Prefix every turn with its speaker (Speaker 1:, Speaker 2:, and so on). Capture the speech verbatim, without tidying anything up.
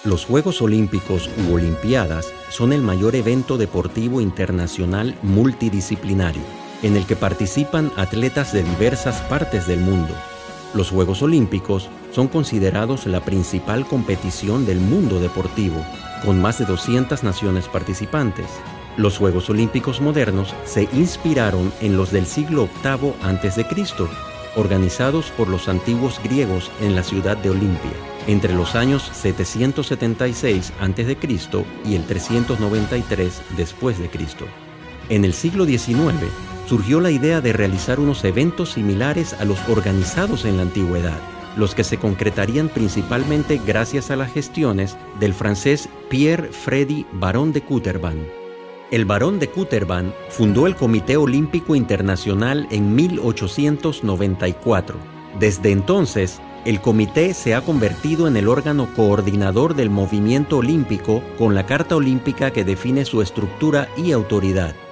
Speaker 1: Los Juegos Olímpicos u Olimpiadas son el mayor evento deportivo internacional multidisciplinario, en el que participan atletas de diversas partes del mundo. Los Juegos Olímpicos son considerados la principal competición del mundo deportivo, con más de doscientas naciones participantes. Los Juegos Olímpicos modernos se inspiraron en los del siglo octavo antes de Cristo, organizados por los antiguos griegos en la ciudad de Olimpia, entre los años setecientos setenta y seis antes de Cristo y el trescientos noventa y tres después de Cristo. En el siglo diecinueve surgió la idea de realizar unos eventos similares a los organizados en la antigüedad, los que se concretarían principalmente gracias a las gestiones del francés Pierre Freddy Baron de Coubertin. El Barón de Coubertin fundó el Comité Olímpico Internacional en mil ochocientos noventa y cuatro. Desde entonces, el comité se ha convertido en el órgano coordinador del movimiento olímpico, con la Carta Olímpica que define su estructura y autoridad.